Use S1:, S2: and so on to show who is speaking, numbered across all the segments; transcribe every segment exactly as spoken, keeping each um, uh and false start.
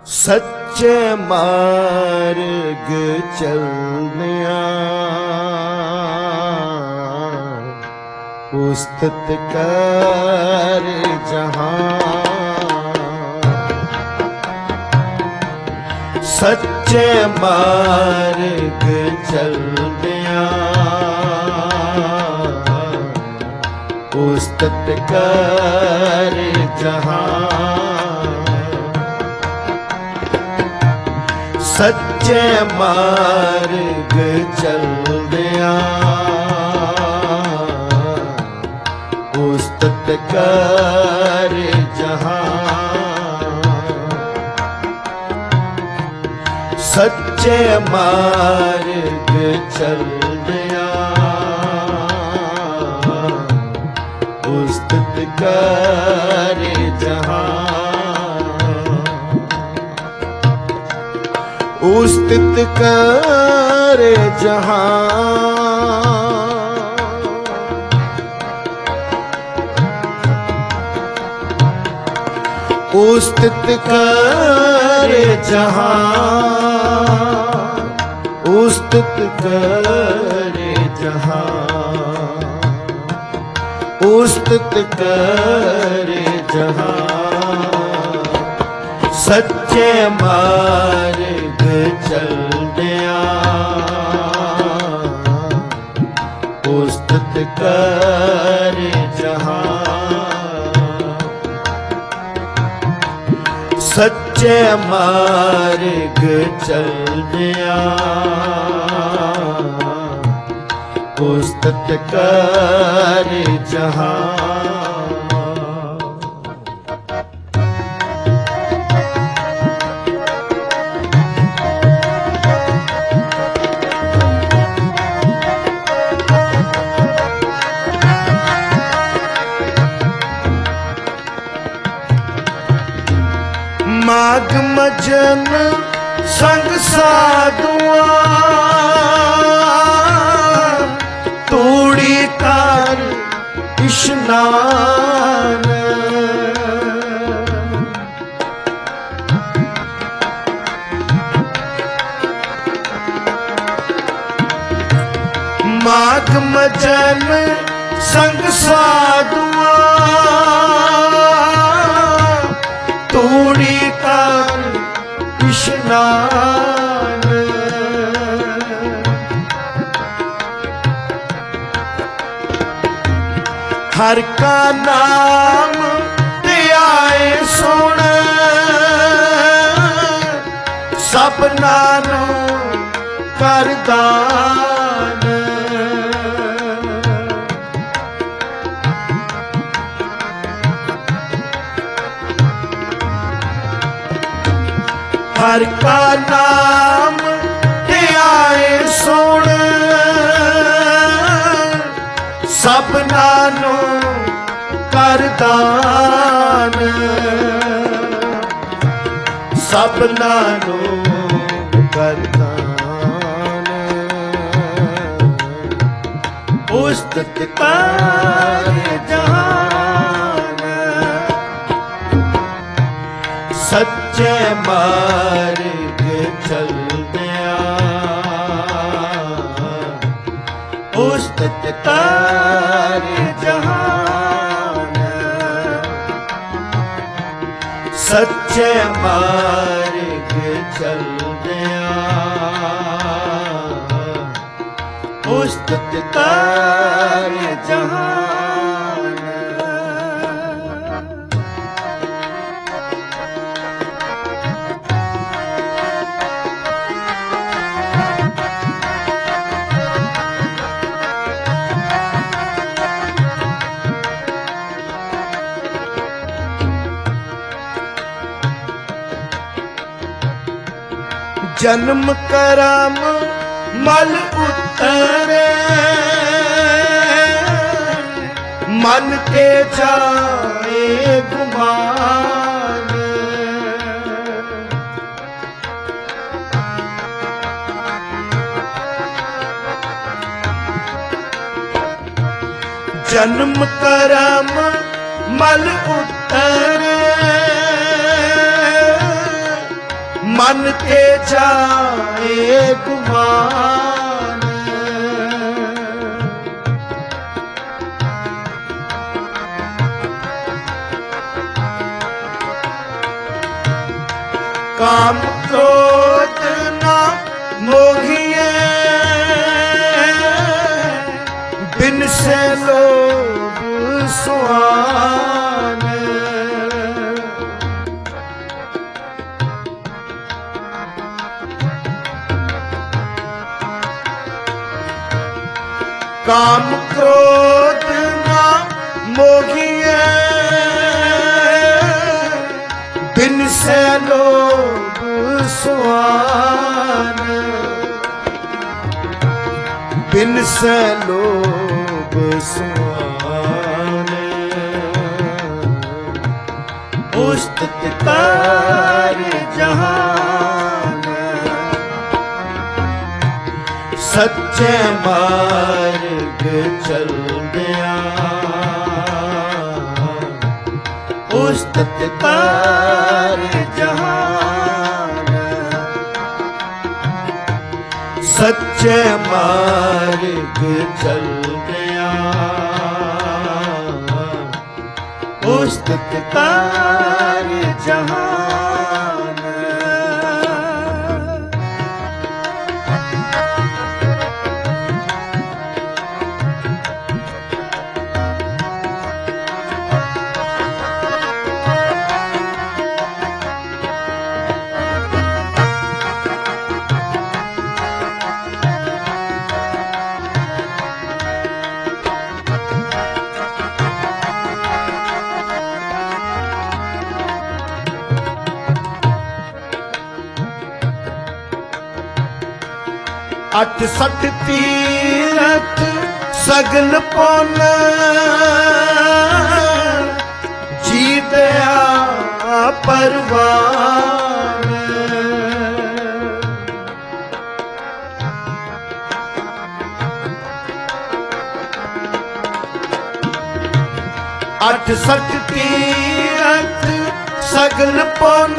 S1: सच्चे मार्ग चलनिया उस्तत कर जहां। सच्चे मार्ग चलनिया उस्तत कर जहां। सच्चे मार्ग चलदिया उस्तत कर जहां। सच्चे मार्ग चलदिया उस्तत कर जहां। उस्तत कर जहां। उस्तत कर जहां। उस्तत कर जहां। उस्तत कर जहां। सच्चे मार्ग चलदिया उस्तत कर जहां। सच्चे मार्ग चलदिया उस्तत कर जहां। माघ मजन संग साधुआं तूड़ी कर इशनान। माघ मजन संग साधुआं तूड़ी कर इशनान। हर का नाम ते आए सुन सबना नू कर दान। हर का नाम ते आए सुन सबना नू कर दान। सबना नू कर दान। उस्तत कर जहान। सच्चे मार्ग चलदिया उस्तत कर जहान। सच्चे मार्ग चलदिया उस्तत कर जहान। जन्म करम मल उतरे मन के जाए गुमान। जन्म करम मल उतरे मन के जाए गुमान। काम क्रोध ना मोहिए बिन से लोभ सुहान। काम क्रोध ना मोहिए बिन से लोभ सुहान। बिन से लोभ सुहान। पुस्तक तार जहान। सच्चे मार्ग चल गया पुस्तक तार जहान। सच्चे मार्ग चल गया पुस्तक तार जहान। अठ सठ तीरथ सगल पुन जीतया परवान। अठ सठ तीरथ सगल पुन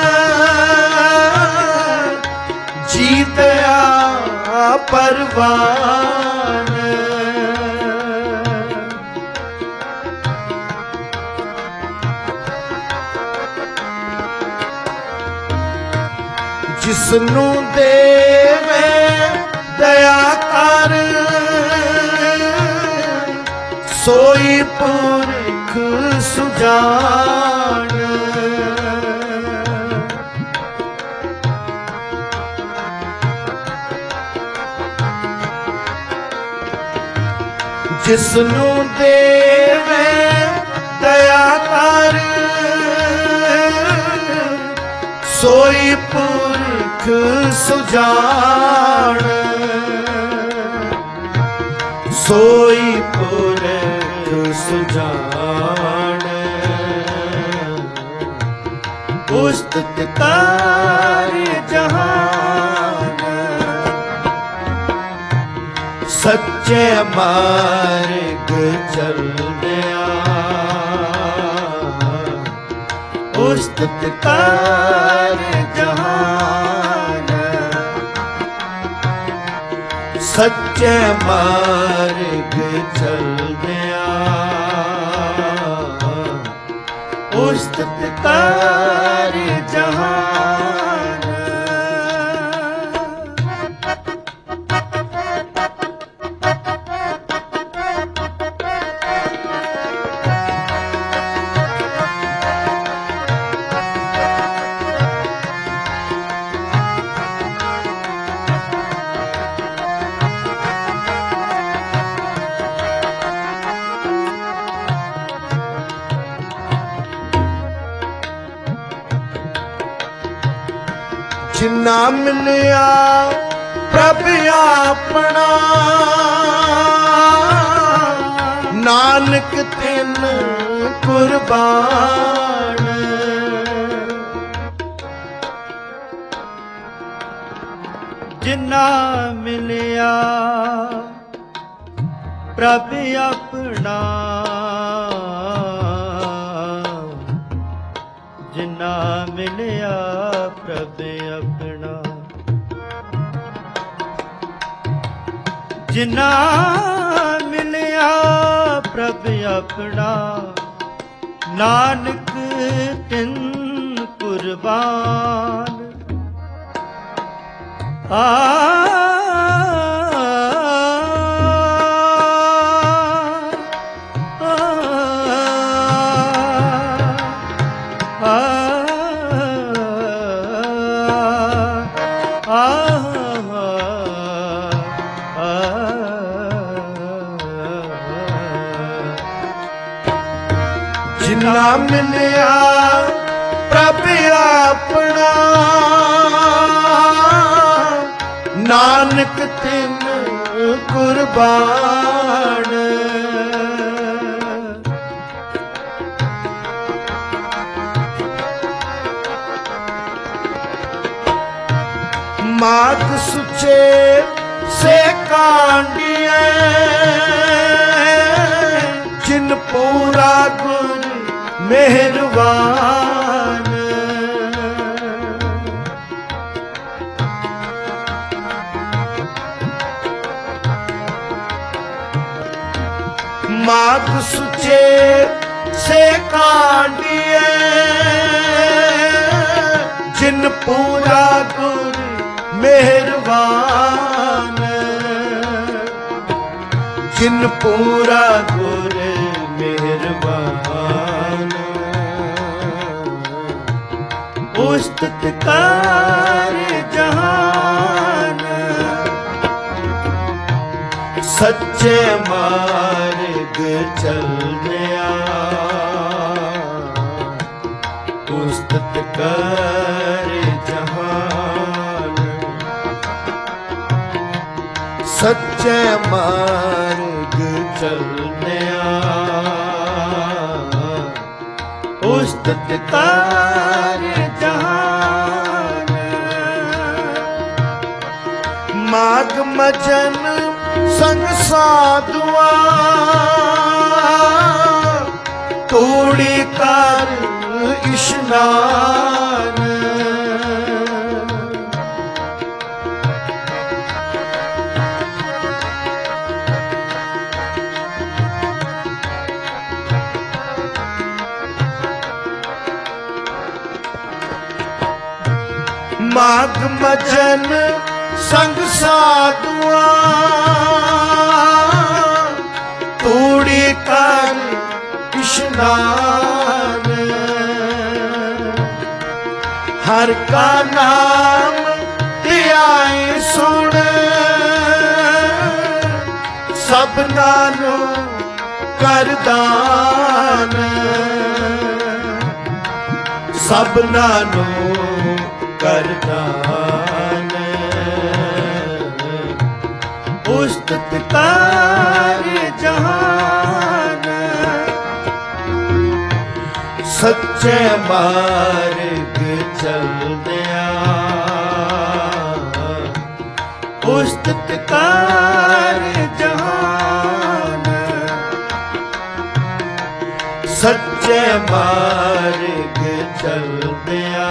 S1: जीतया परवान। जिसनू देवे दया कर सोई पुरख सुजान। जिसनू देवे दया कर सोई पुरख सुजान। सोई पुरख सुजान। पुस्तक तार जहान। सच्चे मार्ग चल गया पुस्तक तार जहान। सच्चे मार्ग चल गया पुस्तक तार जहान। जिन्ना मिलिया प्रभ अपना नानक तिन कुर्बान।
S2: जिन्ना मिलिया प्रभ अपना ਜਿਨਾ ਮਿਲਿਆ ਪ੍ਰਭ ਆਪਣਾ, ਜਿਨਾ ਮਿਲਿਆ ਪ੍ਰਭ ਆਪਣਾ, ਨਾਨਕ ਤਿਨ ਕੁਰਬਾਨ। ਆ
S1: ਜਿਨਾ ਮਿਲਿਆ ਪ੍ਰਭ ਆਪਣਾ, ਨਾਨਕ ਤਿਨ ਕੁਰਬਾਨ। ਮਾਤ ਸੁਚੇ ਸੇ ਕਾਂਡੀਏ, ਜਿਨ ਪੂਰਾ ਗੁਰ ਮਿਹਰਬਾਨ। ਮਾਤ ਸੁਚੇ ਸੇ ਕਾਂਡੀਏ, ਜਿਨ ਪੂਰਾ ਗੁਰ ਮਿਹਰਬਾਨ। ਜਿਨ ਪੂਰਾ ਗੁਰ ਮਿਹਰਬਾਨ। ਉਸਤਤ ਕਰ ਜਹਾਨ, ਸੱਚੇ ਮਾਰਗ ਚਲਦਿਆ। ਉਸਤਤ ਕਰ ਜਹਾਨ, ਸੱਚੇ ਮਾਰਗ ਚਲਦਿਆ। ਉਸਤਤ ਕਰ ਜਹਾਨ, ਮਾਗ ਮਜਨ ਸੰਗ ਸਾਧੂਆ। ਤੂੜੀ ਕਰ ਇਸ਼ਨਾਨ, ਮਾਗ ਮਜਨ ਸੰਗ ਸਾਧੂਆ। ਤੂੜੀ ਕਰ ਇਸ਼ਨਾਨ, ਹਰ ਕਾ ਨਾਮ ਧਿਆਏ ਸੁਣ। ਸਭਨਾ ਨੂੰ ਕਰ ਦਾਨ, ਸਭਨਾ ਨੂੰ ਕਰ ਦਾਨ। ਉਸਤਤ ਕਰ ਜਹਾਨ, ਸੱਚੇ ਮਾਰਗ ਚਲਦਿਆ। ਉਸਤਤ ਕਰ ਜਹਾਨ, ਸੱਚੇ ਮਾਰਗ ਚਲਦਿਆ।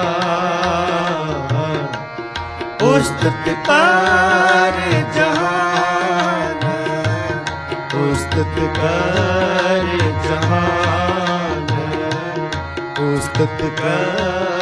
S1: ਉਸਤਤ ਕਰ ਜਹਾਨ, ਉਸਤਤ ਕਰ ਜਹਾਨ, ਉਸਤਤ ਕਰ